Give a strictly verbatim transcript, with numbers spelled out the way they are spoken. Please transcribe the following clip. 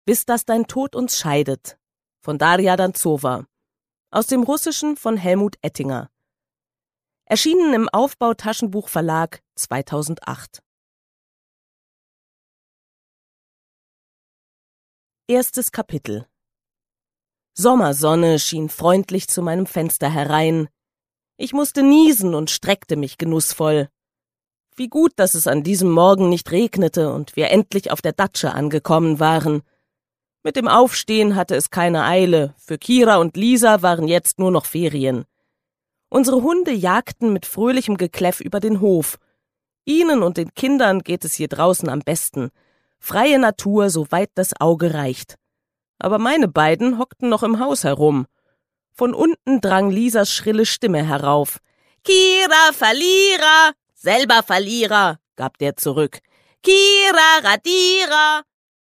Bis dass dein Tod uns scheidet von Daria Danzowa. Aus dem Russischen von Helmut Ettinger. Erschienen im Aufbau-Taschenbuch-Verlag zweitausendacht. Erstes Kapitel. Sommersonne schien freundlich zu meinem Fenster herein. Ich musste niesen und streckte mich genussvoll. Wie gut, dass es an diesem Morgen nicht regnete und wir endlich auf der Datsche angekommen waren. Mit dem Aufstehen hatte es keine Eile, für Kira und Lisa waren jetzt nur noch Ferien. Unsere Hunde jagten mit fröhlichem Gekläff über den Hof. Ihnen und den Kindern geht es hier draußen am besten. Freie Natur, soweit das Auge reicht. Aber meine beiden hockten noch im Haus herum. Von unten drang Lisas schrille Stimme herauf. »Kira, Verlierer! Selber Verlierer«, gab der zurück. »Kira, Radierer!